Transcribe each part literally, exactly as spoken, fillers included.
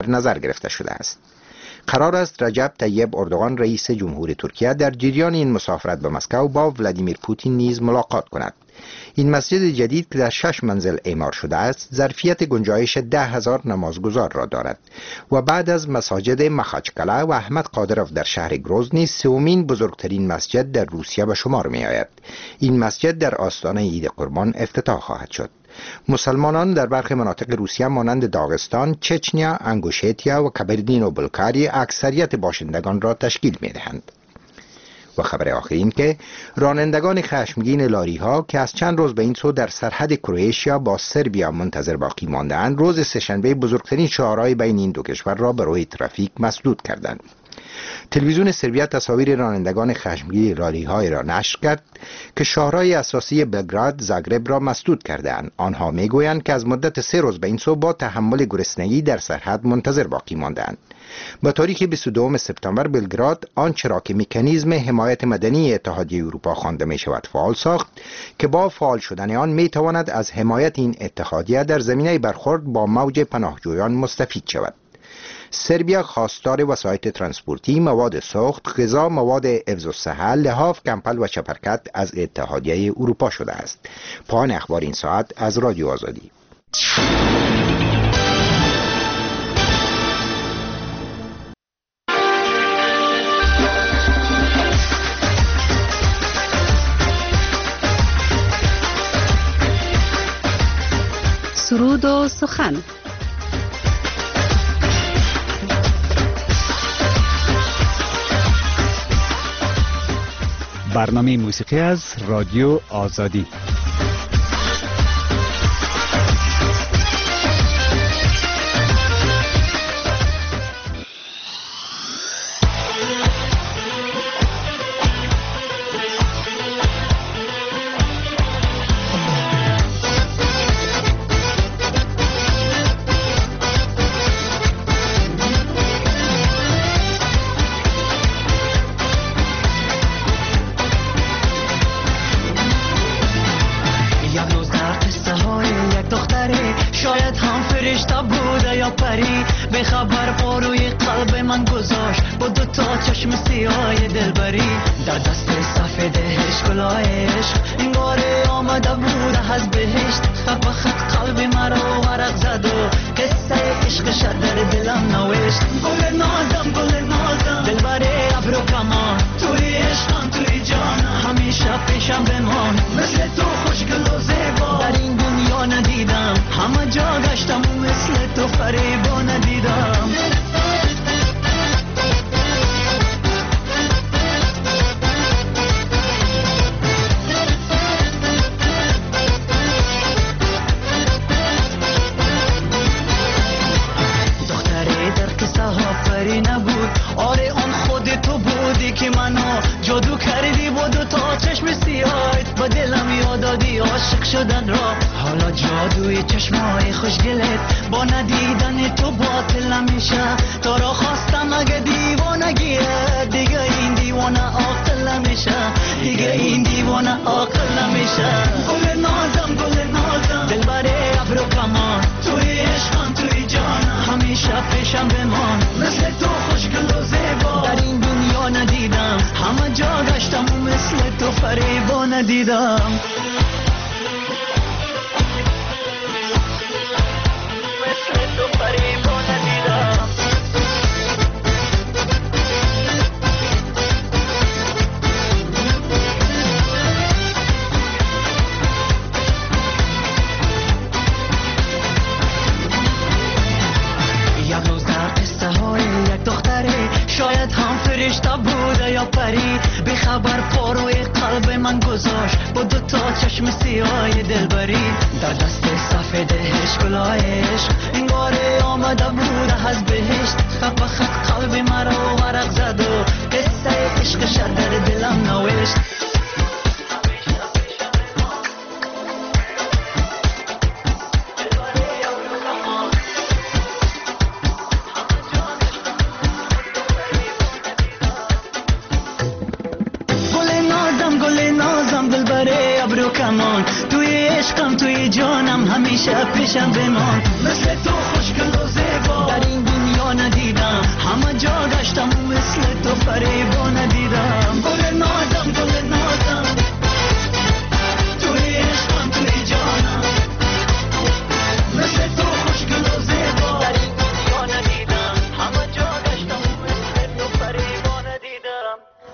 نظر گرفته شده است. قرار است رجب طیب اردوغان رئیس جمهور ترکیه در جریان این مسافرت به مسکو با ولادیمیر پوتین نیز ملاقات کند. این مسجد جدید که در شش منزل اعمار شده است ظرفیت گنجایش ده هزار نمازگزار را دارد و بعد از مساجد مخاچکالا و احمد قادروف در شهر گروزنی سومین بزرگترین مسجد در روسیه به شمار می آید. این مسجد در آستانه عید قربان افتتاح خواهد شد. مسلمانان در برخی مناطق روسیه مانند داغستان، چچنیا، انگوشتیا و کبردین و بلکاری اکثریت باشندگان را تشکیل می دهند. و خبر آخر این که رانندگان خشمگین لاری ها که از چند روز به این سو در سرحد کرواتیا با سربیا منتظر باقی ماندند، روز سه‌شنبه بزرگترین شعارهای بین این دو کشور را به روی ترافیک مسدود کردند. تلویزیون سربیا تصاویر رانندگان خشمگین لاری های را نشر کرد که شاهرهای اساسی بلگراد، زاگرب را مسدود کردند. آنها میگویند که از مدت سه روز به این سو با تحمل گرسنگی در سرحد منتظر باقی ماندند. با تاریخ بیست و دوم سپتامبر بلگراد آنچه را که مکانیزم حمایت مدنی اتحادیه اروپا خوانده می شود فعال ساخت که با فعال شدن آن می تواند از حمایت این اتحادیه در زمینه برخورد با موج پناهجویان مستفید شود. سربیا خواستار وسایط ترانسپورتی، مواد سوخت، غذا، مواد حفظ الصحه، لحاف، کمپل و چپرکت از اتحادیه اروپا شده است. پایان اخبار این ساعت از رادیو آزادی. سرود و سخن. برنامه موسیقی از رادیو آزادی. همیشه پیشم بمان، مثل تو خوشگل و زیبا در این دنیا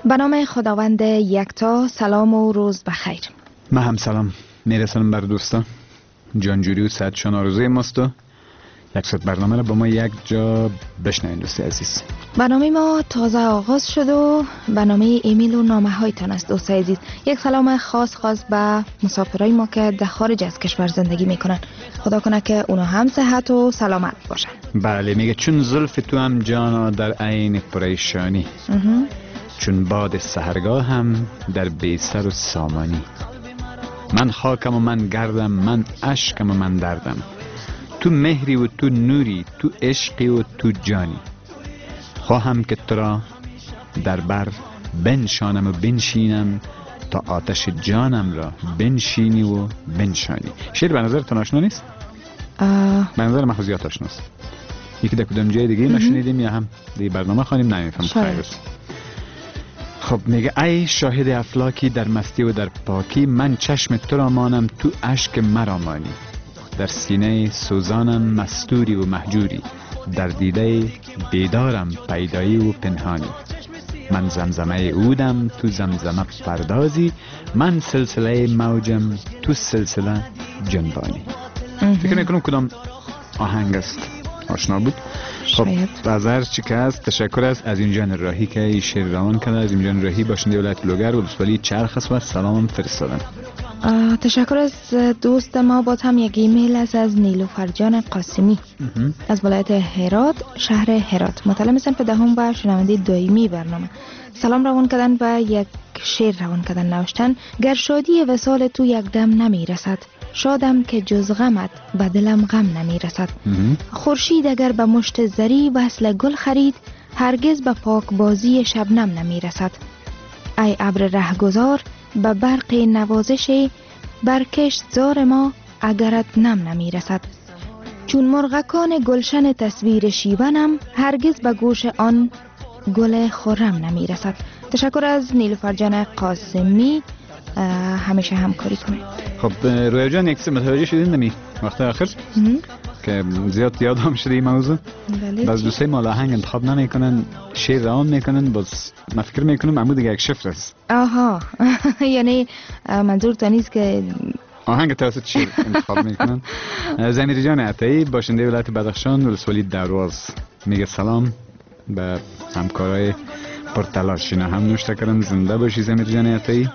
به نام خداوند یکتا. سلام و روز بخیر. من هم سلام میرسونم بر دوستان. جانجوری و صحتشان آرزوی ماست و یک ساعت برنامه را با ما یک جا بشنوین دوست عزیز. برنامه ما تازه آغاز شد و برنامه ایمیل و نامه هایتان است دوست عزیز. یک سلام خاص خاص به مسافرای ما که در خارج از کشور زندگی میکنن. خدا کنه که اونا هم صحت و سلامت باشن. بله، میگه چون زلف تو هم جانا در عین پریشانی، چون باد سحرگاه هم در بیسر و سامانی. من خاکم و من گردم، من اشکم و من دردم. تو مهری و تو نوری، تو عشقی و تو جانی. خواهم که تو را در بر بنشانم و بنشینم، تا آتش جانم را بنشینی و بنشانی. شعر به نظر تون آشنا نیست؟ آه. به نظر من زیاد آشناست. یکی در کدام جای دیگه نشنیدیم یا هم دیگه برنامه خوانیم نمیفهم خیر. خب میگه ای شاهد افلاکی در مستی و در پاکی، من چشم تو را مانم تو اشک مرا مانی. در سینه سوزانم مستوری و مهجوری، در دیده بیدارم پیدایی و پنهانی. من زمزمه اودم تو زمزمه پردازی، من سلسله موجم تو سلسله جنبانی. فکر میکنم کدام آهنگ است آشنا بود. خب بازار چی که است، تشکر است از این جان راهی که این شعر روان کرده. از این جان راهی باشنده ولایت لوگر و ولسوالی چرخ است و سلام فرستادن. تشکر از دوست ما. باز هم یک ایمیل است از نیلوفر جان قاسمی از ولایت هرات، شهر هرات. مطلع مثلا به دهم و شنونده دائمی برنامه. سلام روان کردن و یک شعر روان کردن نوشتن: گر شادی وصال تو یک دم نمی رسد، شادم که جز غمت به دلم غم نمی رسد. خورشید اگر به مشت زری وصل گل خرید، هرگز به پاک بازی شبنم نمی رسد. ای ابر رهگذار به برق نوازش، برکشت زار ما اگرت نم نمی رسد. چون مرغکان گلشن تصویر شیونم، هرگز به گوش آن گل خرم نمی رسد. تشکر از نیلوفر جان قاسمی. همیشه همکاری کنید. خب رویا جان یک سه متوجه شدین نمی وقت آخر که زیاد یاد هم شده این موضوع. باز دوستای ما آهنگ انتخاب نمیکنن، شعر روان میکنن. باز من فکر میکنم عمود دیگه یک شفر است. آها یعنی منظور تا نیست که آهنگ توسط شعر انتخاب میکنن. زمیر جان عطایی باشنده ولایت بدخشان ولسوالی درواز میگه سلام به همکارای پرتلاش. اینا هم نوشته کردن زنده باشی زمیر جان عطایی.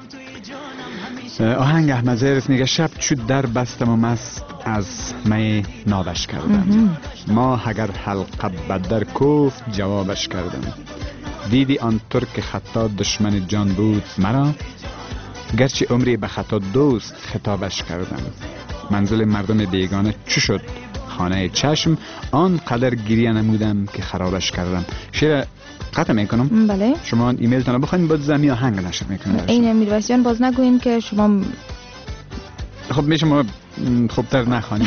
آهنگ احمد زیرس میگه شب چود در بستم و مست از می نابش کردم. ما اگر حلقه بدر کوفت جوابش کردم. دیدی آن ترک خطا دشمن جان بود مرا، گرچه عمری به خطا دوست خطابش کردم. منزل مردم بیگانه چو شد خانه چشم، آن قدر گریه نمودم که خرابش کردم. شعر قطع میکنم. بله. شما ایمیل تان بخواین باز زمین آهنگ نشر میکنین. این میرویسیان باز نگوین که شما خب میشه ما خوبتر نخوانیم.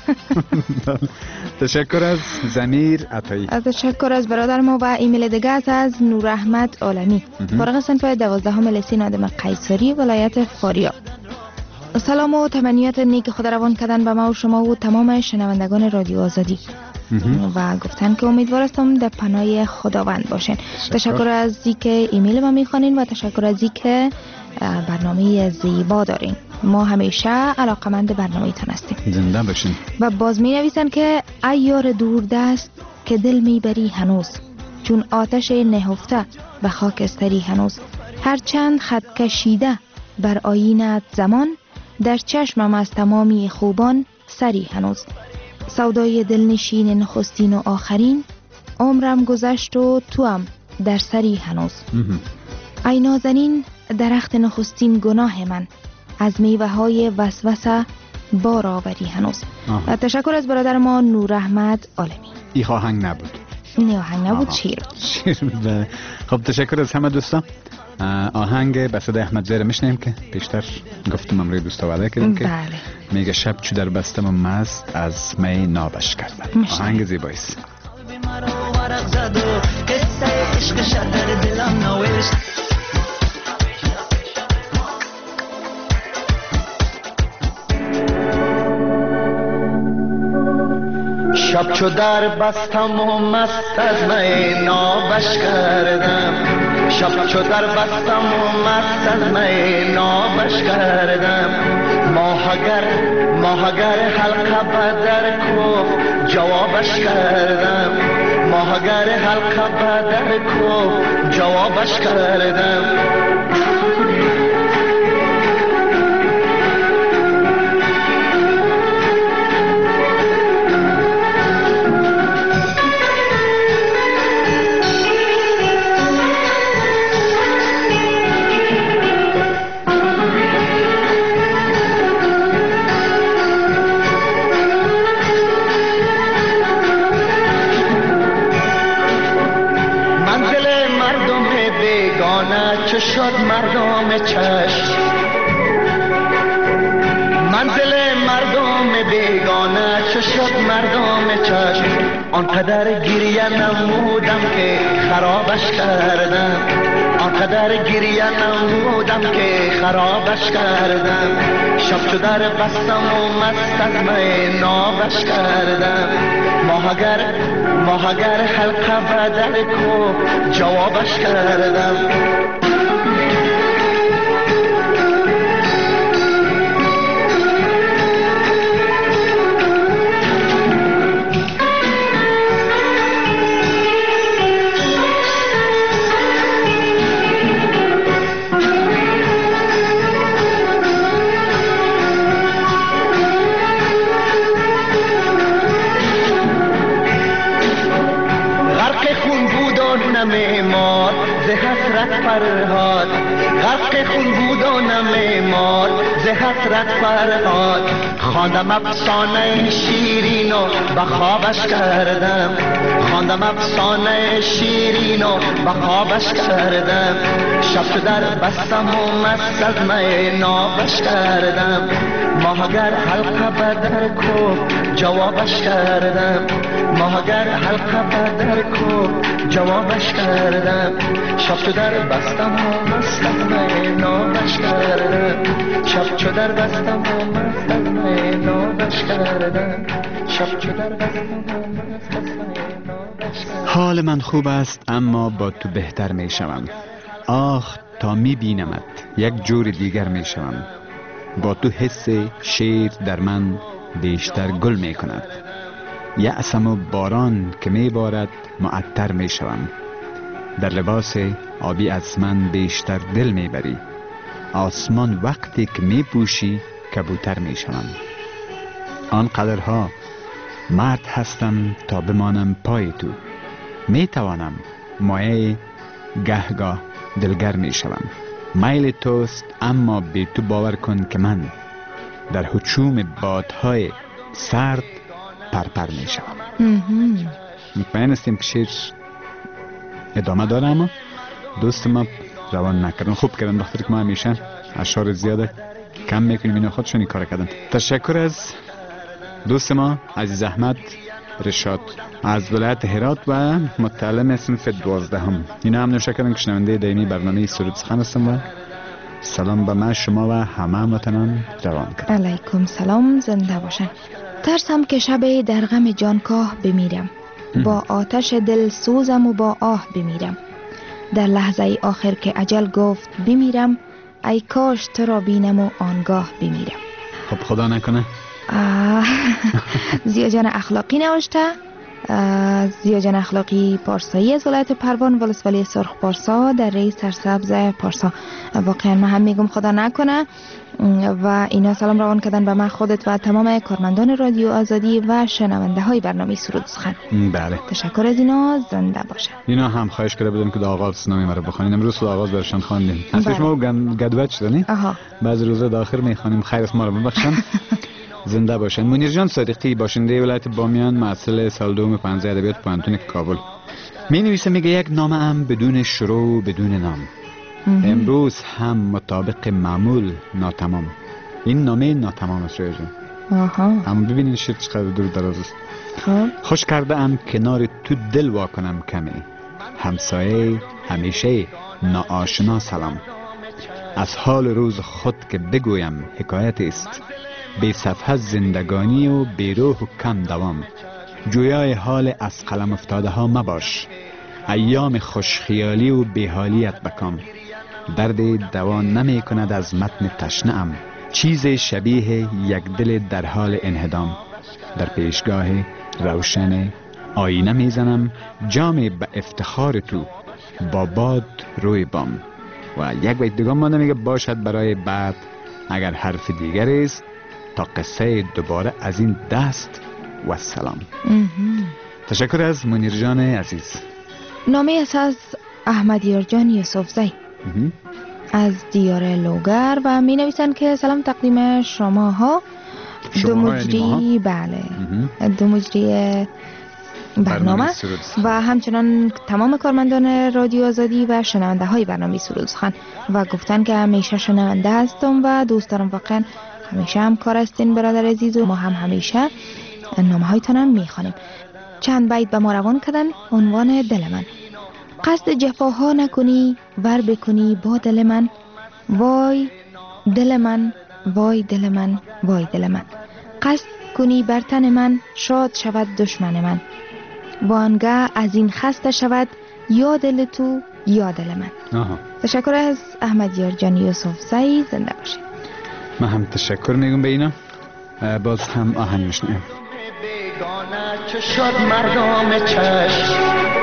تشکر از زمیر عطایی. تشکر از برادر ما. و ایمیل دیگه است از نور احمد عالمی، فارغ صنف دوازدهم لیسین آدم قیصری ولایت فاریاب. سلام و تمنیات نیک خدا روان کردن به ما و شما و تمام شنوندگان رادیو آزادی و گفتن که امیدوار هستم در پناه خداوند باشین. تشکر از اینکه ایمیل ما میخوانین و تشکر از اینکه برنامه زیبا دارین. ما همیشه علاقمند برنامه تان هستیم. زنده باشین. و باز می نویسن که ای یار دوردست که دل میبری هنوز، چون آتش نهفته به خاکستری هنوز. هر چند خط کشیده بر آیینت زمان، در چشمم از تمامی خوبان سری هنوز. سودای دلنشین نخستین و آخرین، عمرم گذشت و توام در سری هنوز. ای نازنین درخت نخستین گناه من، از میوه های وسوسه بار آوری هنوز. و تشکر از برادر ما نور احمد عالمی. این آهنگ نبود. این آهنگ نبود، شیر. شیر. خب تشکر از همه دوستان. آهنگ به صدای احمد زیر میشنیم که پیشتر گفتم امروز دوستا وعده کردیم که بله. میگه شب چو در بستم و مست از می نابش کردم. آهنگ زیبایی است. شب چو در بستم و مست از می نابش کردم، شب چو در بستم و مست از می نابش کردم. ماهگر ماهگر حلقه بدر کو جوابش کردم، ماهگر حلقه بدر کو جوابش کردم. چه شد مردم چشم، منزل مردم بیگانه چه شد مردم چشم. آنقدر گریه نمودم که خرابش کردم، آنقدر گریه نمودم که خرابش کردم. شب چو در بستم و مست از می نابش کردم. ماهگر ماهگر حلقه بدر کو جوابش کردم. نمیمار ز حسرت فرهاد، غرق خون بود و نمیمار ز حسرت فرهاد. خواندم افسانه شیرین و به خوابش کردم، خواندم افسانه شیرین و به خوابش کردم. شب چو در بستم و مست از می نابش کردم. ماهگر حلقه بدر کو جوابش کردم، ماهگر حلقه بدر کو جوابش کردم. شب چو در بستم و مست از می نابش کردم، شب چو در بستم و مست از می نابش کردم، شب چو در بستم و مست از می نابش کردم. حال من خوب است اما با تو بهتر می شوم. آخ تا می بینمت یک جور دیگر می شوم. با تو حس شیر در من بیشتر گل می کند. یأسم و باران که می بارد معطر می شوم. در لباس آبی از من بیشتر دل می بری. آسمان وقتی که می پوشی کبوتر می شوم. آنقدرها مرد هستم تا بمانم پای تو. می توانم مایه گهگاه دلگر می شوم. میل توست اما بی تو باور کن که من در هجوم بادهای سرد پرپر می شوم. مطمئن هستیم که شیر ادامه داره اما دوست ما روان نکردن. خوب کردن بخاطر که ما همیشه اشعار زیاده کم میکنیم اینا خودشونی کار کردن. تشکر از دوست ما عزیز احمد رشاد از ولایت هرات و متعلم صنف دوازدهم. اینا هم نوشه کردن که شنونده دائمی برنامه سرود سخن هستم و سلام به من شما و همه هموطنان روان کرد. علیکم سلام، زنده باشن. ترسم که شب در غم جانکاه بمیرم، با آتش دل سوزم و با آه بمیرم. در لحظه آخر که اجل گفت بمیرم، ای کاش تو را بینم و آنگاه بمیرم. خب خدا نکنه. زیا جان اخلاقی نوشته. زیا جان اخلاقی پارسایی از ولایت پروان ولسوالی سرخ پارسا در ری سرسبز پارسا. واقعا من هم میگم خدا نکنه و اینا سلام روان کردن به من، خودت و تمام کارمندان رادیو آزادی و شنونده های برنامه سرود سخن. بله تشکر از اینا، زنده باشن. اینا هم خواهش کرده بودم که در آغاز نامی مرا بخونین. امروز در آغاز برشان خواندیم. اصلش ما گدوت شدنی بعضی روزا داخل میخوانیم. خیر است ما رو ببخشن. زنده باشن. منیر جان صادقی باشنده ولایت بامیان محصل سال دوم پانزده ادبیات پانتون کابل می نویسه، میگه یک نامه ام بدون شروع بدون نام. امروز هم مطابق معمول ناتمام. این نامه ناتمام است رویا جان. آها. اما ببینید شعر چقدر دور دراز است. خوش کرده ام کنار تو دل وا کنم کمی، همسایه همیشه ناآشنا سلام. از حال روز خود که بگویم حکایت است، بی صفحه زندگانی و بی روح و کم دوام. جویای حال از قلم افتاده ها مباش. ایام خوشخیالی و بیحالیت بکام. درد دوان نمی کند از متن تشنه‌ام. چیز شبیه یک دل در حال انهدام. در پیشگاه روشن آینه میزنم جام به افتخار تو با باد روی بام. و یک بیت دیگه مانده میگه باشد برای بعد اگر حرف دیگر است تا قصه دوباره از این دست و سلام. تشکر از منیر جان عزیز. نامه است از احمد یارجان یوسفزی از دیار لوگر و می نویسند که سلام تقدیم شما ها دو مجری بله دو مجری برنامه و همچنان تمام کارمندان رادیو آزادی و شنونده های برنامه سرود سخن و گفتن که همیشه شنونده هستم و دوست دارم. واقعا همیشه هم کار هستین برادر عزیز و ما هم همیشه نامه هایتان هم می خوانیم. چند بیت به ما روان کردن. عنوان دل من: قصد جفاها نکنی ور بکنی با دل من، وای دل من وای دل من وای دل من. قصد کنی بر تن من شاد شود دشمن من، وانگه از این خسته شود یا دل تو یا دل من. آها. تشکر از احمد یارجان یوسفزی. زنده باشید. من هم تشکر میگم به اینا. باز هم آهنگ میشنیم. چه شد مردم چشم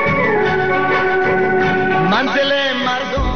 منزل مردم.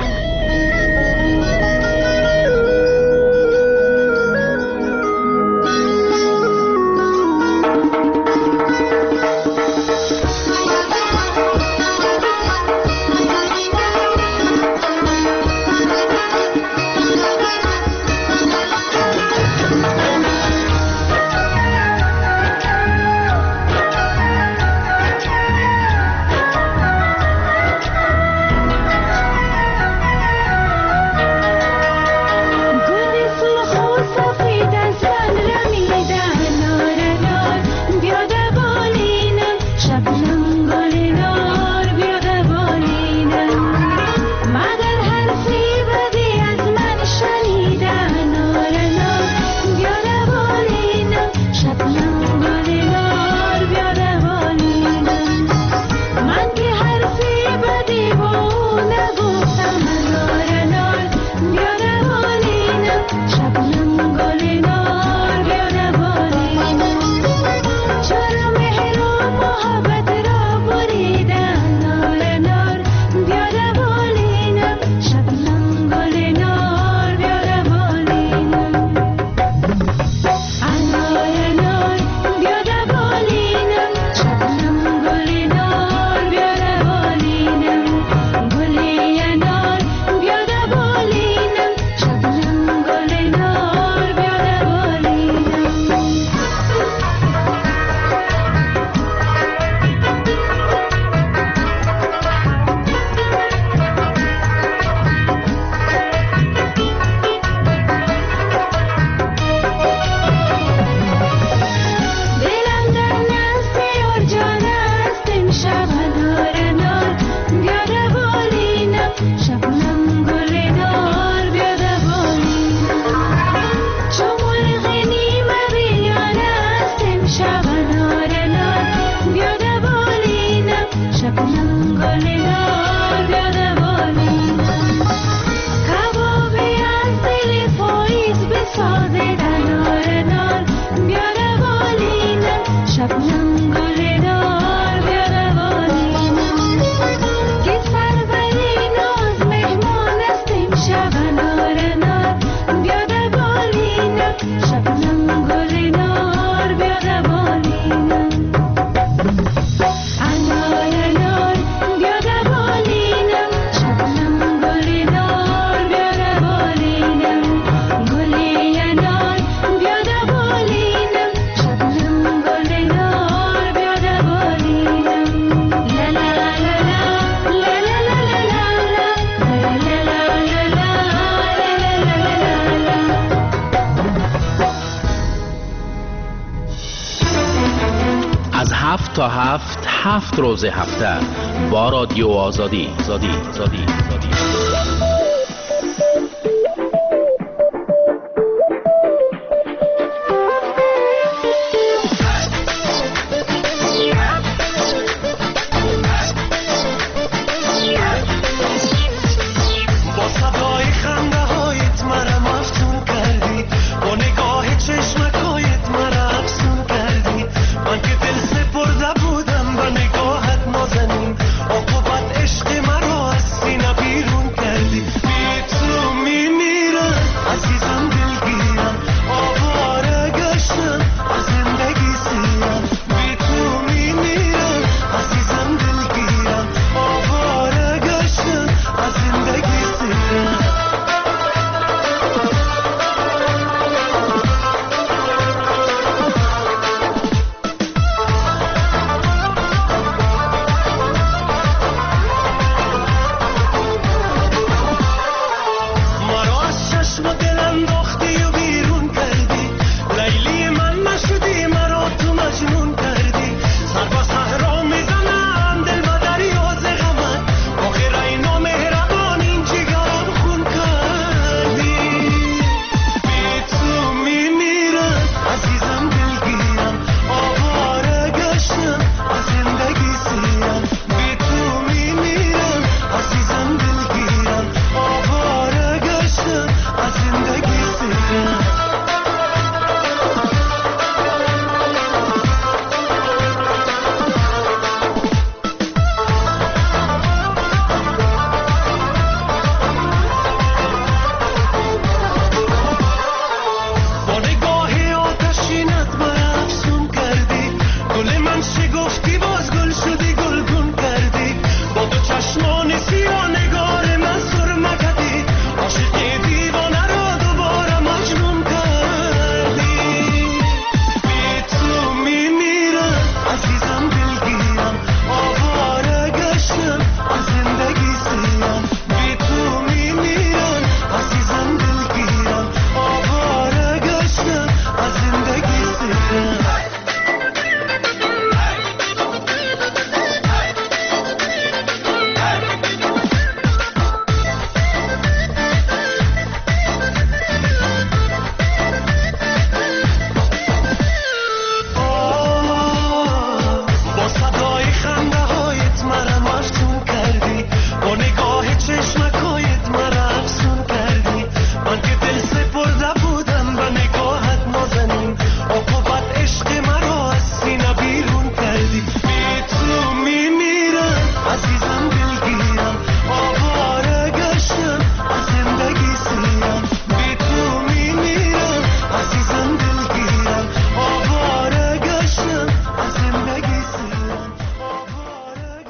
هفت تا هفت هفت روز هفته با رادیو آزادی آزادی آزادی آزادی.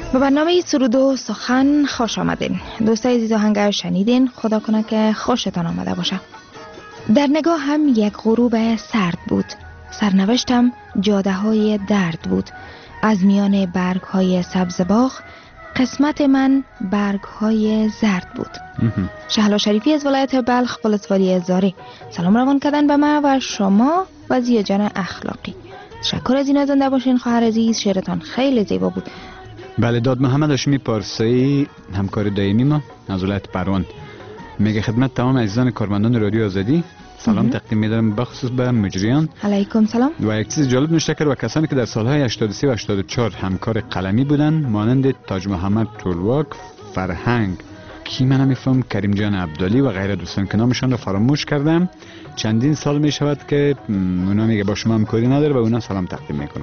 به برنامه سرود و سخن خوش آمدین. دوستای عزیز آهنگ شنیدین، خدا کنه که خوشتان آمده باشه. در نگاه هم یک غروب سرد بود، سرنوشتم جاده های درد بود. از میان برگ های سبز باغ قسمت من برگ های زرد بود. شهلا شریفی از ولایت بلخ، ولسوالی زاری، سلام روان کردن به من و شما و زیا جان اخلاقی. تشکر از این زنده باشین خواهر عزیز، شعرتان خیلی زیبا بود. بله، داد محمد هاشمی پارسایی، همکار دائمی ما از ولایت پروان، میگه خدمت تمام عزیزان کارمندان رادیو آزادی سلام تقدیم می‌دارم، بخصوص به مجریان. علیکم سلام. و یک چیز جالب نوشته کرد و کسانی که در سالهای هشتاد و سه و هشتاد و چهار همکار قلمی بودند، مانند تاج محمد طولواک، فرهنگ، کی من نمی‌فهم، کریم جان عبدالی و غیره دوستان که نامشان را فراموش کردم. چندین سال می شود که اونا میگه با شما همکاری نداره و اونا سلام تقدیم میکنم.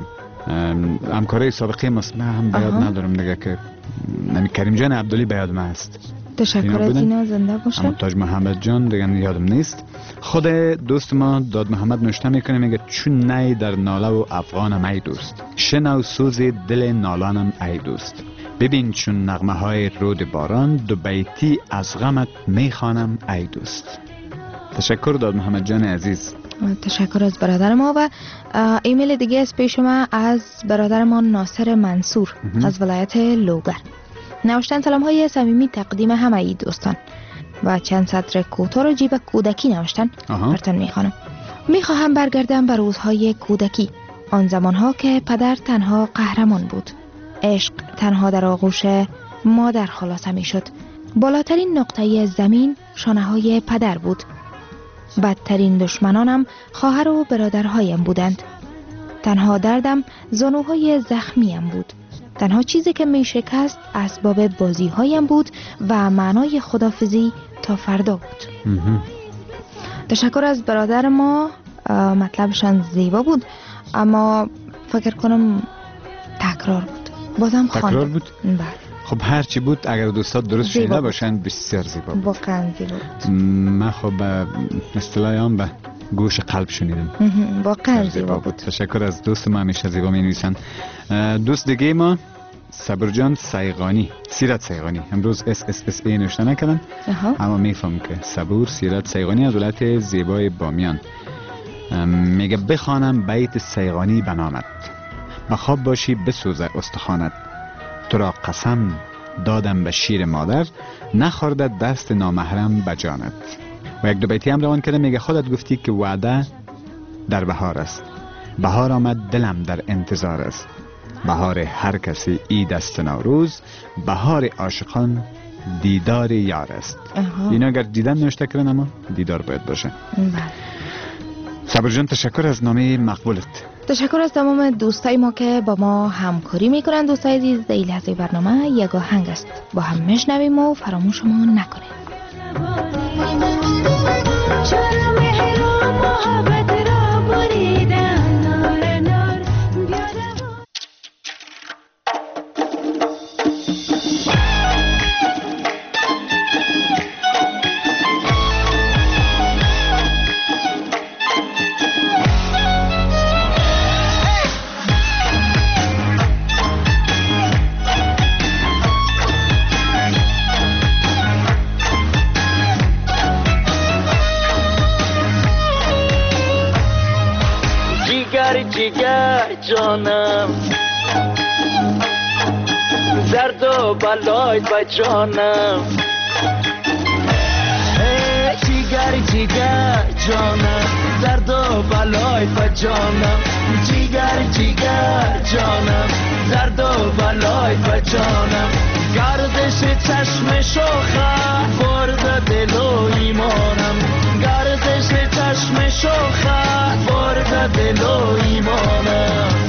همکاری سابقه ما هم بیاد ندارم دیگه که نمی کریم جان عبدالی بیاد ما هست. تشکر از اینا، زنده باشن. اما تاج محمد جان دیگه یادم نیست. خود دوست ما داد محمد نوشته میکنه، میگه چون نی در ناله و افغانم ای دوست، شنو سوز دل نالانم ای دوست، ببین چون نغمه های رود باران، دو بیتی از غمت میخوانم ای دوست. تشکر داد محمد جان عزیز. تشکر از برادر ما. و ایمیل دیگه از پیش ما از برادر ما ناصر منصور از ولایت لوگر. نوشتن سلام های صمیمی تقدیم همه ای دوستان و چند سطر کوتاه رو جیب کودکی نوشتن. براتون میخوانم. میخواهم برگردم به روزهای کودکی، آن زمانها که پدر تنها قهرمان بود، عشق تنها در آغوش مادر خلاصه میشد، بالاترین نقطه زمین شانه های پدر بود، بدترین دشمنانم خواهر و برادرهایم بودند، تنها دردم زانوهای زخمیم بود، تنها چیزی که می شکست اسباب بازی هایم بود و معنای خدافزی تا فردا بود. تشکر از برادر ما. مطلبشان زیبا بود اما فکر کنم تکرار بود. بازم خواندم. تکرار بود؟ بله. خب هر چی بود اگر دوستات درست شنیده باشن بسیار زیبا بود. واقعا زیبا بود. من خب به اصطلاح عام به گوش قلب شنیدم. واقعا زیبا بود. تشکر از دوست ما، همیشه زیبا می نویسن. دوست دیگه ما صبرجان سیغانی، سیرت سیغانی، امروز اس اس اس ای نوشته نکردن اما میفهم که صبور سیرت سیغانی از ولایت زیبای بامیان. میگه بخوانم بیت سیغانی بنامت، بخواب باشی بسوزه استخوانت، تو را قسم دادم به شیر مادر، نخورده دست نامحرم به جانت. و یک دو بیتی هم روان کرده، میگه خودت گفتی که وعده در بهار است، بهار آمد دلم در انتظار است، بهار هر کسی عید است نوروز، بهار عاشقان دیدار یار است. اینا اگر دیدن نوشته کردن اما دیدار باید باشه. بله. صبر جان تشکر از نامه مقبولت. تشکر از تمام دوستای ما که با ما همکاری میکنن. دوستای عزیز، در این لحظه برنامه یک آهنگ است، با هم میشنویم و فراموش ما نکنیم. جیگر جانم، درد و بلای با جانم، جیگر جیگر جانم، درد و بلای با جانم، جیگر جیگر جانم، درد و بلای با جانم، گردش چشم شوخه برد دل و ایمانم، گردش چشم شوخه برد دل و ایمانم.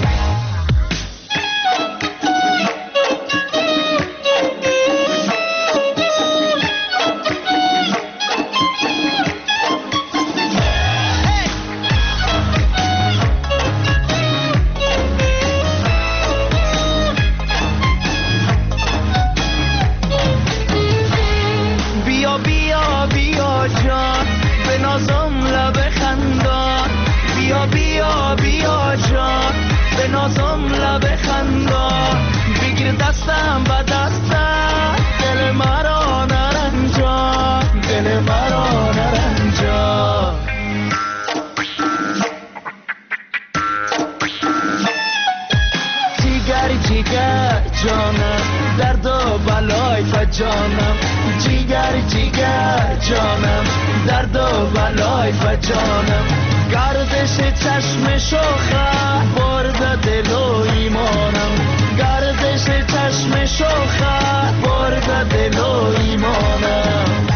بالای فجانم جیگر جیگر جانم درد و بالای فجانم گردش چشم شوخه برده دل و ایمانم گردش چشم شوخه برده دل و ایمانم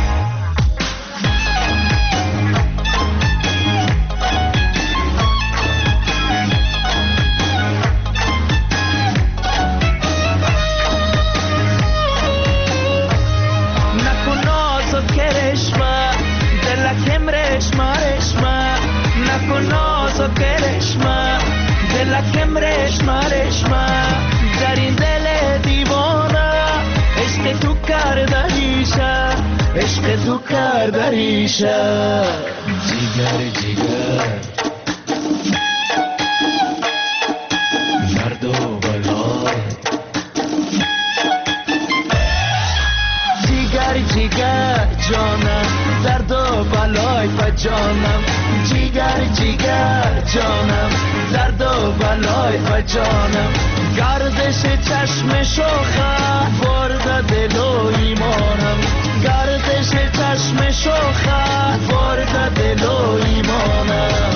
ناز و کرشمه دلکم رشمه رشمه در این دل دیوانه عشق تو کرده ریشه عشق تو کرده ریشه جیگر جیگر مرد و بلای جیگر جیگر جانم درد و بلای فجانم جیگر جیگر جانم درد و بلای فجانم گردش چشم شوخه برده دل و ایمانم گردش چشم شوخه برده دل و ایمانم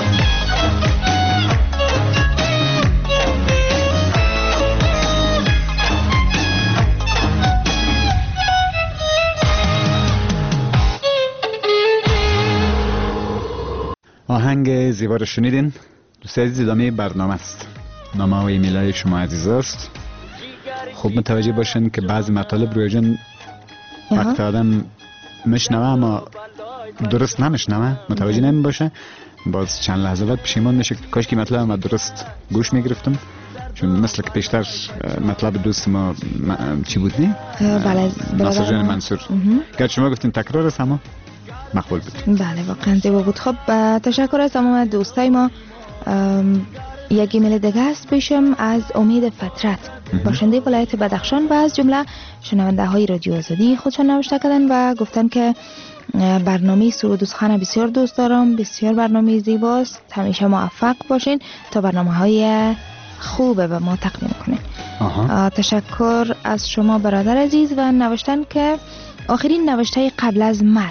آهنگ زیبا رو شنیدین. دوست عزیز ادامه برنامه است. نامه و ایمیلای شما عزیز است. خوب متوجه باشین که بعضی مطالب روی جان وقت آدم مشنوه اما درست نمشنوه متوجه نمی باشه باز چند لحظه بعد پشیمان میشه کاش که مطلب ما درست گوش میگرفتم چون مثل که پیشتر مطلب دوست ما چی بود نی؟ بله ناصر جان منصور گر شما گفتین تکرار است اما مقبول بود. بله واقعا زیبا بود. خب تشکر از تمام دوستای ما. یک ایمیل دیگه است پیشم از امید فطرت باشنده ولایت بدخشان و از جمله شنونده های رادیو آزادی خودشان نوشته کردن و گفتن که برنامه سرود و سخن بسیار دوست دارم، بسیار برنامه زیباست، همیشه موفق باشین تا برنامه های خوبه به ما تقدیم کنین. تشکر از شما برادر عزیز و نوشتن که آخرین نوشته قبل از مرگ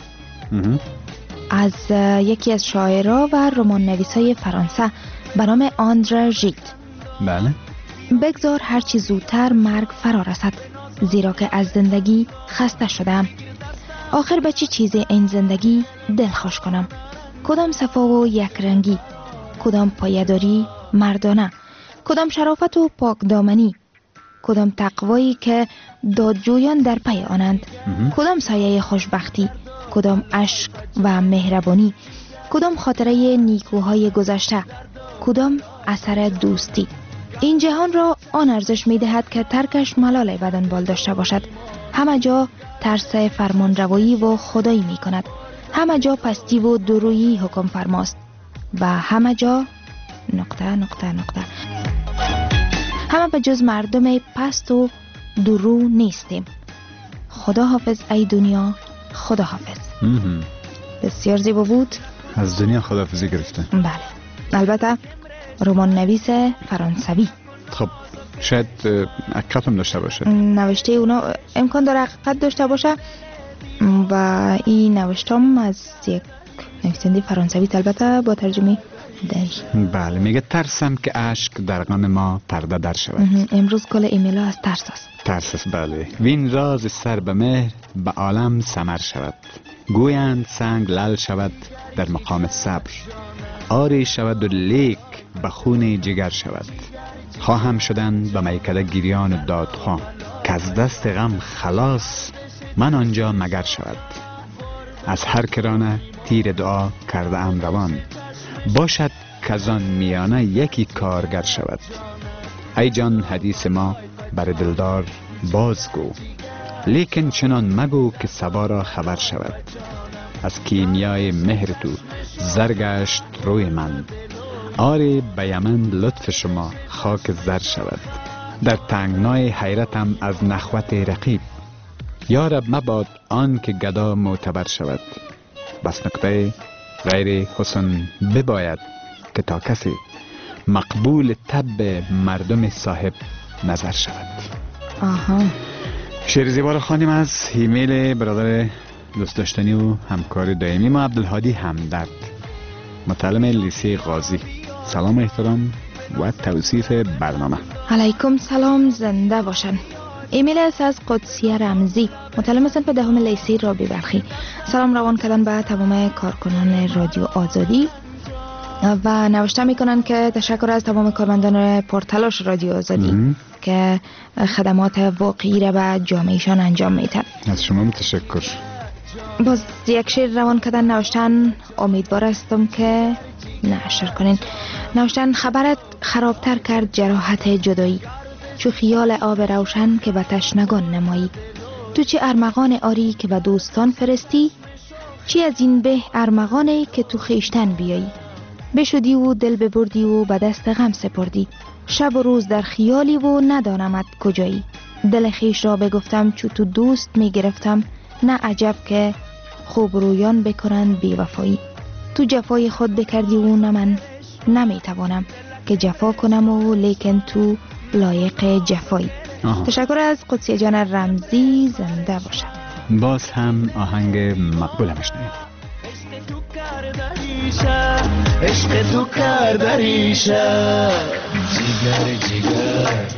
از یکی از شاعرها و رمان نویسای فرانسه به نام آندره ژید. بله. بگذار هرچی زودتر مرگ فرا رسد زیرا که از زندگی خسته شدم. آخر به چی چیز این زندگی دل خوش کنم؟ کدام صفا و یک رنگی، کدام پایداری مردانه، کدام شرافت و پاک دامنی، کدام تقوایی که دادجویان در پی آنند، کدام سایه خوشبختی، کدام عشق و مهربانی، کدام خاطره نیکوهای گذشته، کدام اثر دوستی. این جهان را آن ارزش می دهد که ترکش ملال بدن بال داشته باشد. همه جا ترس فرمان روایی و خدایی می کند. همه جا پستی و درویی حکم فرماست و همه جا نقطه نقطه نقطه همه به جز مردم پست و درو نیستیم. خدا حافظ ای دنیا، خدا حافظ. بسیار زیبا بود. از دنیا خداحافظی گرفته. بله. البته رمان نویس فرانسوی. خب شاید حقیقت هم داشته باشه. نوشته اونا امکان داره حقیقت داشته باشه و این نوشتم از یک نویسنده فرانسوی البته با ترجمه دری. بله. میگه ترسم که اشک در غم ما پرده در شود. امروز کل ایمیل ها از ترس است. ترس است. بله. وین راز سر به مهر به عالم سمر شود. گویند سنگ لل شود در مقام صبر. آری شود و لیک به خون جگر شود. خواهم شدن به میکده گریان و دادخواه که از دست غم خلاص من آنجا مگر شود. از هر کرانه تیر دعا کرده ام روان باشد که از آن میانه یکی کارگر شود. ای جان حدیث ما بر دلدار بازگو لیکن چنان مگو که صبا را خبر شود. از کیمیای مهر تو زرگشت روی من آری به یمن لطف شما خاک زر شود. در تنگنای حیرتم از نخوت رقیب یارب مباد آن که گدا معتبر شود. بس نقطه غیر حسن بباید که تا کسی مقبول طب مردم صاحب نظر شود. آها. شعر زیبا را خوانیم از ایمیل برادر دوست داشتنی و همکار دائمی ما عبدالهادی همدرد، متعلم لیسه غازی. سلام، احترام و توصیف برنامه. علیکم سلام، زنده باشن. ایمیل است از قدسیه رمزی، متعلم صنف دهم لیسه رابی بلخی. سلام روان کردن به تمام کارکنان رادیو آزادی و نوشته میکنن که تشکر از تمام کارمندان پرتلاش رادیو آزادی ام. که خدمات واقعی را به جامعهشان انجام میدن. از شما متشکر. باز یک شعر روان کردن نوشتن امیدوار هستم که نشر کنین. نوشتن خبرت خرابتر کرد جراحت جدایی، چو خیال آب روشن که به تشنگان نمایی. تو چه ارمغان آری که به دوستان فرستی، چی از این به ارمغانه که تو خیشتن بیایی. بشدی و دل ببردی و به دست غم سپردی، شب و روز در خیالی و ندانمت کجایی. دل خیش را بگفتم چو تو دوست می گرفتم، نه عجب که خوب رویان بکنند بی وفایی. تو جفای خود بکردی و نه من نمی توانم که جفا کنم و لیکن تو لایق جفایی. آها. تشکر از قدسیه جان رمزی، زنده باشم. باز هم آهنگ مقبول میشنویم. عشق تو کرده ریشه جگر جگر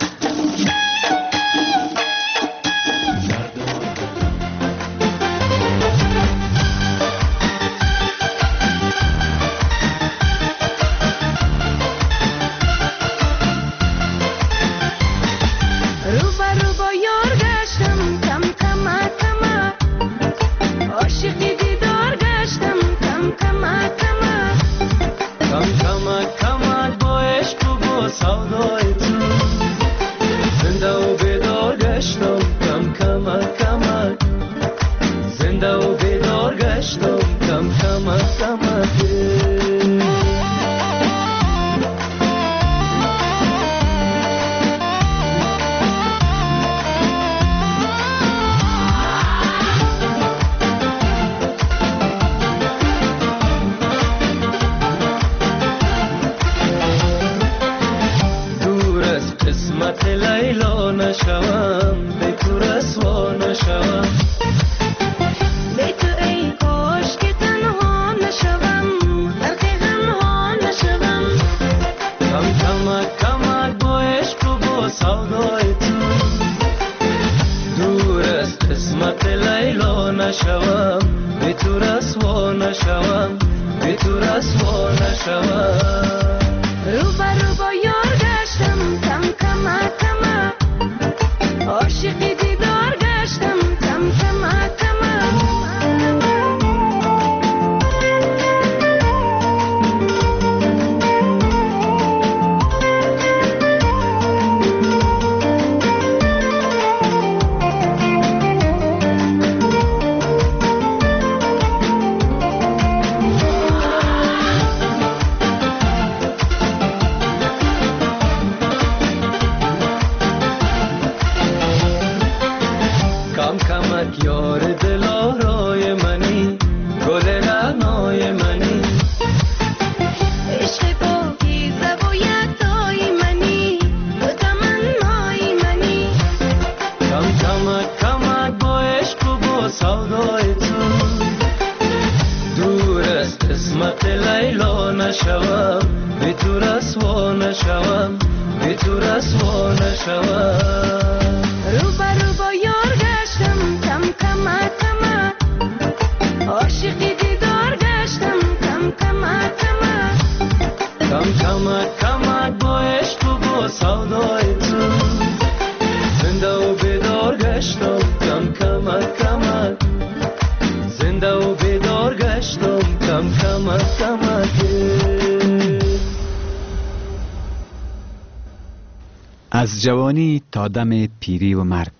از جوانی تا دم پیری و مرگ،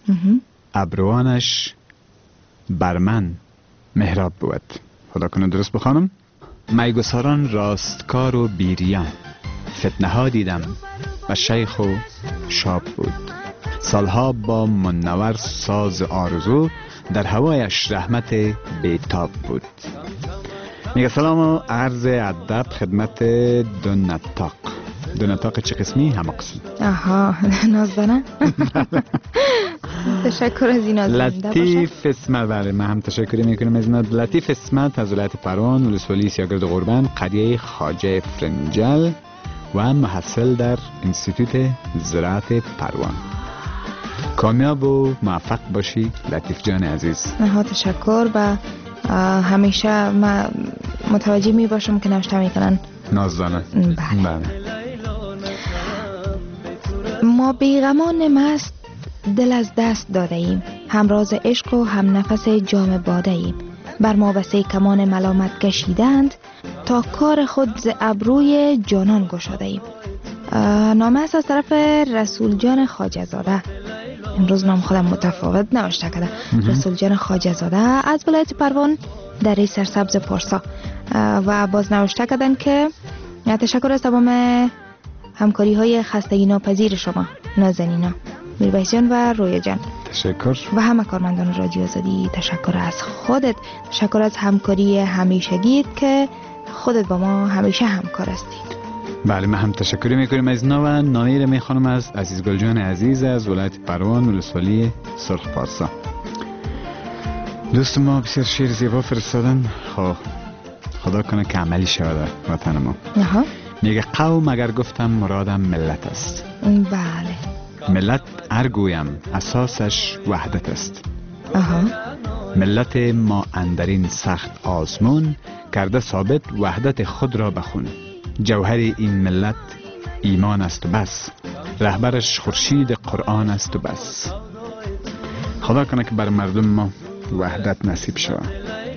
ابروانش بر من محراب بود. خدا کنه درست بخوانم. میگساران راستکار و بیریان، فتنه ها دیدم و شیخ و شاب بود. سالها با منور ساز آرزو، در هوایش رحمت بیتاب بود. میگه سلام و عرض ادب خدمت دو نطاق. دو نطاق چه قسمی؟ همه قسم. آها، نازدانه. تشکر از این آزمونده باشه. لطیف اسمت، بله من هم تشکر میکنم از این. لطیف اسمت از ولایت پروان، ولسوالی سیاگرد قربان، قریه خواجه فرنجل و محصل در انستیتوت زراعت پروان. کامیاب و موفق باشی لطیف جان عزیز. نها تشکر و همیشه ما متوجه می باشم که نوشته میکنن نازدانه. بله. بله. ما بیغمان مست دل از دست داده ایم، همراز عشق و هم نفس جام باده ایم. بر ما بسه کمان ملامت کشیدند، تا کار خود ز ابروی جانان گشاده ایم. نامه است از طرف رسول جان خواجه زاده. امروز نام خودم متفاوت نوشته کرده. رسول جان خواجه زاده از ولایت پروان در سرسبز پارسا و باز نوشته کردن که تشکر از تمام همکاری های خستگی ناپذیر شما نازنینا، میربایس جان و رویا جان. تشکر. و همه کارمندان رادیو آزادی. تشکر از خودت، تشکر از همکاری همیشگیت که خودت با ما همیشه همکار هستید. بله من هم تشکر میکنیم از اینا و نامه را میخوانم از عزیز گلجان عزیز از ولایت پروان، ولسوالی سرخ پارسا. دوست ما بسیار شعر زیبا فرستادن، خب خدا کنه که عملی شود وطن ما. آها. میگه قوم اگر گفتم مرادم ملت است. بله. ملت ارگویم اساسش وحدت است. آها. ملت ما اندرین سخت آزمون، کرده ثابت وحدت خود را بخون. جوهر این ملت ایمان است و بس، رهبرش خورشید قرآن است و بس. خدا کنه که بر مردم ما وحدت نصیب شود.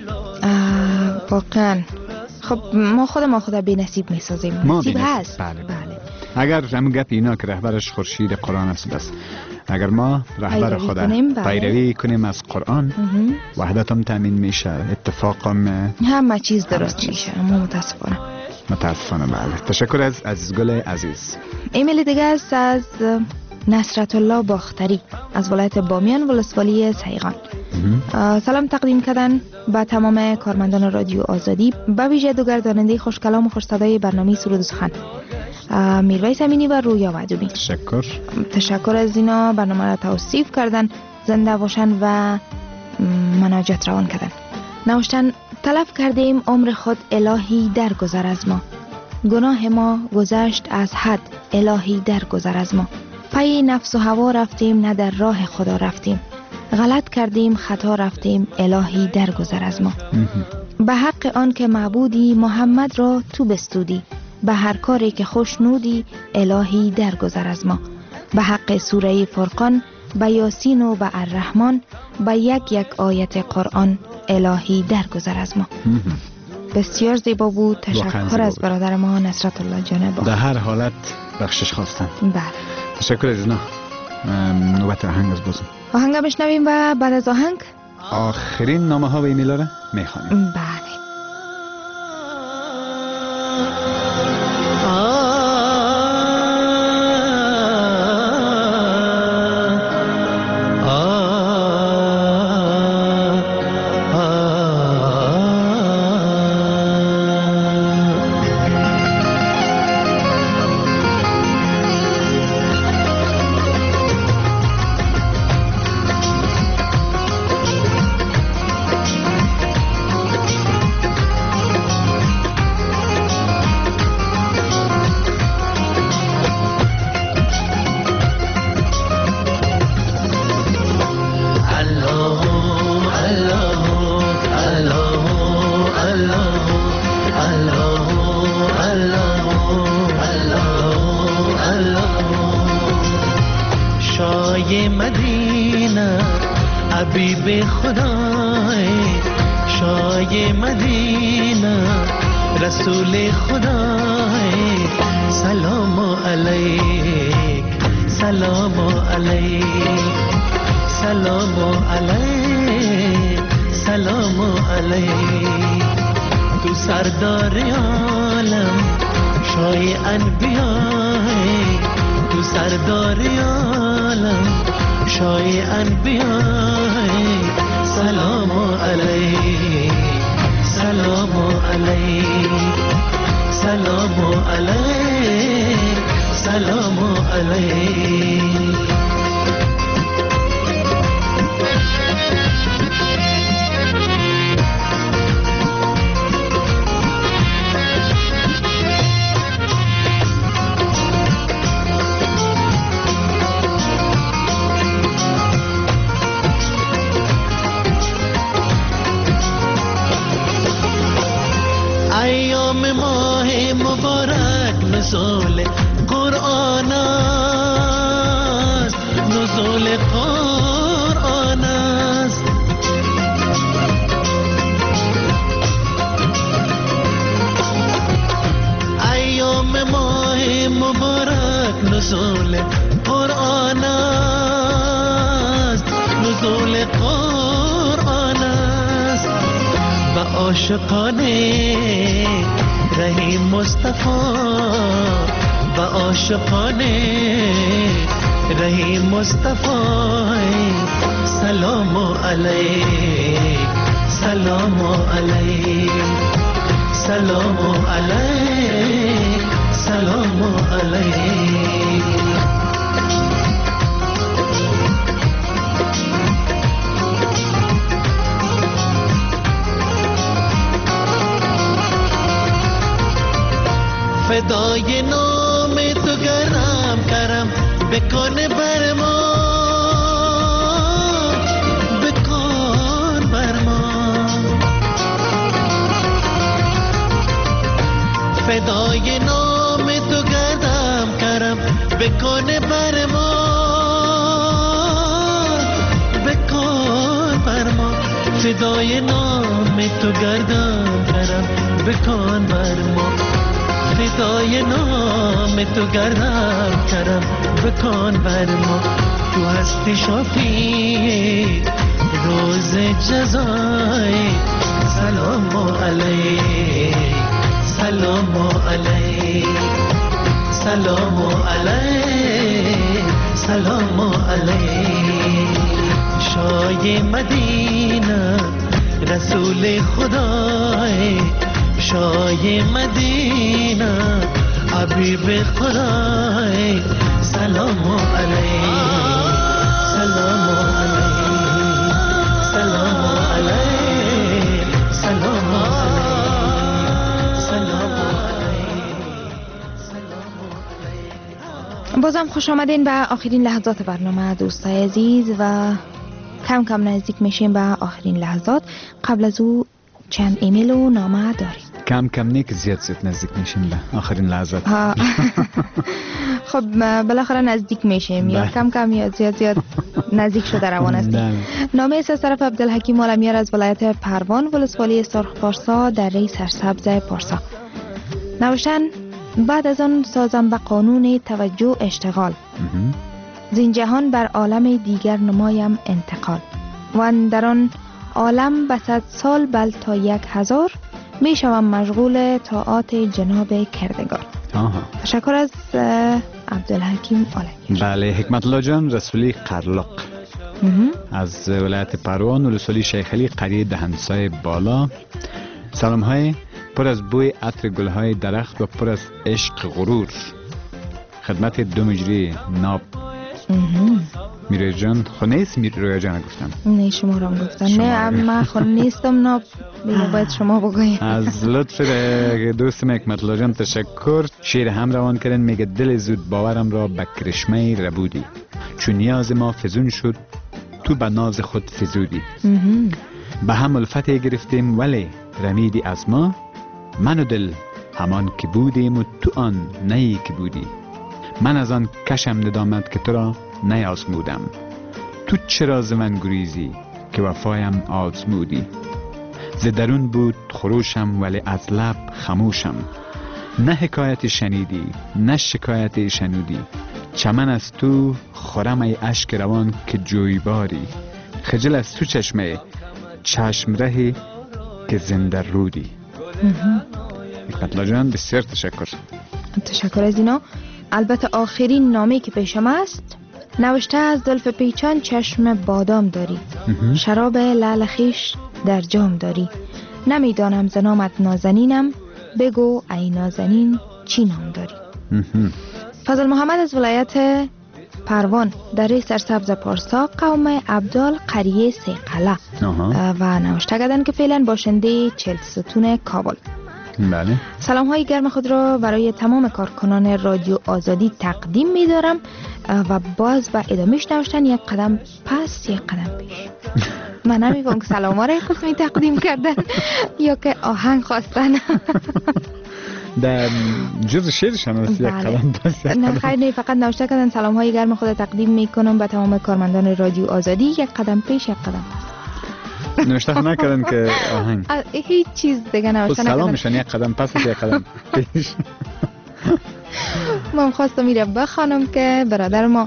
واقعا خب ما خود ما خدا بی نصیب می سازیم. نصیب هست. بله. بله. اگر همین گپ اینا که رهبرش خورشید قرآن است بس، اگر ما رهبر خدا پیروی کنیم از قرآن، وحدت هم تامین میشه، اتفاق هم همه چیز درست میشه. اما متاسفانه متاسفانه بله. تشکر از عزیز گل عزیز. ایمیل دیگه است از نصرت الله باختری از ولایت بامیان، ولسوالی سیغان. سلام تقدیم کردن به تمام کارمندان رادیو آزادی، به ویژه دو گرداننده خوشکلام و خوشصدای برنامه سرود و سخن، میربایس امینی و رویا معدومی. تشکر. تشکر از اینا برنامه را توصیف کردن، زنده باشن و مناجات روان کردن. نوشتن تلف کردیم عمر خود الهی درگذر از ما، گناه ما گذشت از حد الهی درگذر از ما. پی نفس و هوا رفتیم نه در راه خدا رفتیم، غلط کردیم خطا رفتیم الهی درگذر از ما. به حق آن که معبودی محمد را تو بستودی، به هر کاری که خوش نودی الهی درگذر از ما. به حق سوره فرقان، به یاسین و به الرحمن، به یک یک آیت قرآن الهی درگذر از ما. بسیار زیبا بود. تشکر از برادر ما نصرت الله جان باختری. در هر حالت بخشش خواستن. بله. تشکر از اینا. نوبت آهنگ از بازم آهنگ بشنویم و بعد از آهنگ آخرین نامه ها و ایمیل ها را میخوانیم. بله. حبیب خدای شای مدینه رسول خدای سلام علیک سلام علیک سلام علیک سلام علیک تو سردار عالم شای انبیای تو سردار عالم شای انبیای سلام علیک سلام علیک سلام علیک سلام علیک عاشقانه رهی مصطفی و عاشقانه رهی مصطفی سلام علیک سلام علیک سلام علیک سلام علیک. فدای نام تو گرم کرم بکن بر ما بکن بر ما فدای نام تو گردم کرم بکن بر ما بکن بر ما فدای نام تو گردم کرم بکن بر ما فدای نام تو گردم کرم بکن بر ما تو هستی شافی روز جزای سلام علیک سلام علیک سلام علیک سلام علیک. شای مدینه رسول خدای شای مدینه حبیب خدای سلام علیک سلام علیک سلام علیک سلام علیک سلام علیک. بازم خوش آمدین به آخرین لحظات برنامه دوستای عزیز و کم کم نزدیک میشیم به آخرین لحظات. قبل از او چند ایمیل و نامه داریم. کم کم نه که زیاد زیاد نزدیک میشیم به آخرین لحظات. خب بالاخره نزدیک میشیم یا کم کم یا زیاد زیاد نزدیک شده روان هستیم. نامه است از طرف عبدالحکیم عالمیار از ولایت پروان ولسوالی سرخ پارسا در ری سرسبز پارسا. نوشتن بعد از آن سازم به قانون توجه اشتغال زین جهان بر عالم دیگر نمایم انتقال و در آن عالم به صد سال بل تا یک هزار می شوم مشغول طاعات جناب کردگار. آها. تشکر از عبدالحکیم عالمی. بله حکمت الله جان رسولی قرلق از ولایت پروان ولسوالی شیخ علی قریه دهنسای بالا. سلام های پر از بوی عطر گل های درخت و پر از عشق غرور خدمت دو مجری ناب میروی جان. خو نیست میروی جان گفتم؟ نه شما را گفتم. نه من خو نیستم ناب باید شما بگویم. از لطف دوستم حکمت الله جان تشکر. شیر هم روان کردن میگه دل زود باورم را به کرشمه ربودی چون نیاز ما فزون شد تو به ناز خود فزودی به هم الفتی گرفتیم ولی رمیدی از ما من و دل همان که بودیم و تو آن نهی که بودی من از آن کشم ندامت که تو را نیازمودم تو چرا ز من گریزی که وفایم آزمودی ز درون بود خروشم ولی از لب خموشم نه حکایت شنیدی نه شکایت شنودی چمن از تو خورم ای اشک روان که جویباری خجل از تو چشمه چشم رهی که زنده رودی. حکمت جان بسیار تشکر. تشکر از اینا. البته آخرین نامه که پیشم است نوشته از زلف پیچان چشم بادام داری شراب لعل خویش در جام داری نمیدانم ز نامت نازنینم بگو ای نازنین چی نام داری. فضل محمد از ولایت پروان در ری سرسبز پارسا قوم عبدال قریه سیقله و نوشته کردن که فعلا باشنده چهل ستون کابل. بله. سلام های گرم خود را برای تمام کارکنان رادیو آزادی تقدیم می دارم و باز به ادامهش نوشتن یک قدم پس یک قدم پیش. من نمی‌فهمم که سلام ها را یک قسمی تقدیم کردن یا که آهنگ خواستن. در جز شعرشان است یک قدم پس یک نه خیر نه فقط نوشته کردن سلام های گرم خود تقدیم می کنم به تمام کارمندان رادیو آزادی یک قدم پیش یک قدم پس. نوشته نکردن که آهنگ هیچ چیز دیگه نوشته نکردن. سلامشان یک قدم پس یک قدم پیش. من خواستم میره بخوانم که برادر ما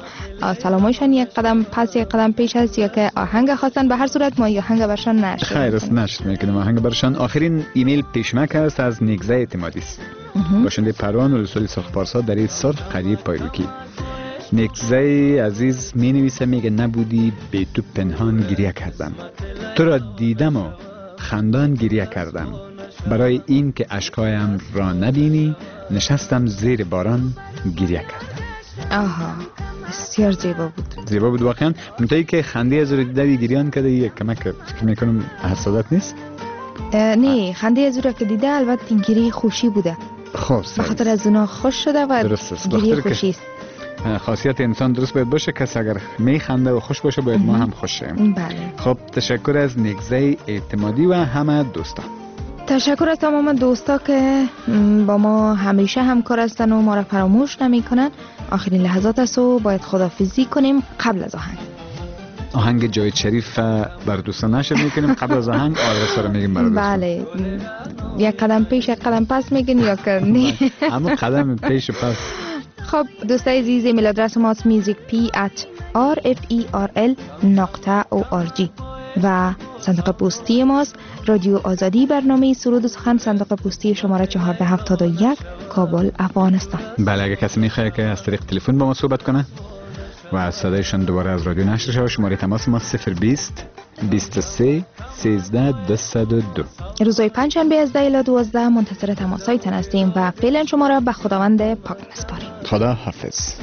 سلامایشان یک قدم پس یک قدم پیش است یا که آهنگ خواستن؟ به هر صورت ما آهنگ برشان نشر خیر است نشر میکنیم آهنگ برشان. آخرین ایمیل پیشمک است از نیگزه اعتمادی است، باشنده پروان و رسولی ساخپارسا در این صرف قریب پایروکی. نیگزه عزیز می نویسه، میگه نبودی به تو پنهان گریه کردم، تو را دیدم و خندان گریه کردم، برای این که اشکایم را نبینی نشستم زیر باران گریه کردم. آها بسیار زیبا بود. زیبا بود واقعا. منتهی که خنده از رو دیدی گریان کرده یک کمک فکر میکنم حسادت نیست؟ نه خنده از رو که دیده البته گریه خوشی بوده. خب به خاطر از اونا خوش شده و گریه خوشی است. خاصیت انسان درست باید باشه، کس اگر میخنده و خوش باشه باید ما هم خوش شیم. بله. خب تشکر از نیگزه اعتمادی و همه دوستان. تشکر از تمام دوستا که با ما همیشه همکار هستن و ما را فراموش نمی کنن. آخرین لحظات است و باید خداحافظی کنیم. قبل از آهنگ آهنگ جاوید شریف بر دوستان نشر میکنیم. قبل از آهنگ آدرس رو میگیم برای دوستان. بله یک قدم پیش یک قدم پس میگین یا که نه؟ اما قدم پیش پس. خب دوستای عزیز، ایمیل آدرس ماست musicp at rferl نقطه org و صندوق پستی ماست رادیو آزادی، برنامه سرود و سخن، صندوق پستی شماره چهارده هفتاد و یک، کابل، افغانستان. بله اگه کسی میخواد که از طریق تلفن با ما صحبت کنه و صدایشان دوباره از رادیو نشر شود، شماره تماس ما صفر بیست بیست و سه سیزده دویست و دو. روزهای پنجشنبه از ده الی دوازده منتظر تماسایتان هستیم و فعلا شما را به خداوند پاک میسپاریم. خدا حافظ.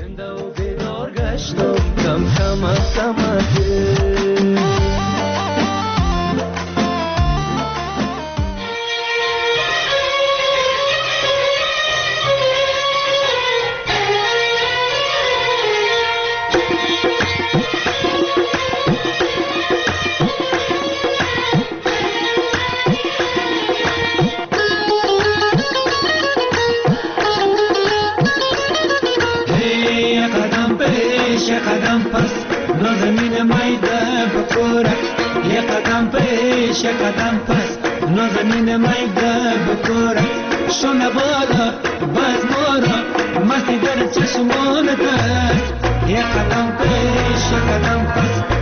یک قدم پس نازنین میده بکره شونه بالا باز مارا مستی در چشمانت یک قدم پیش یک قدم پس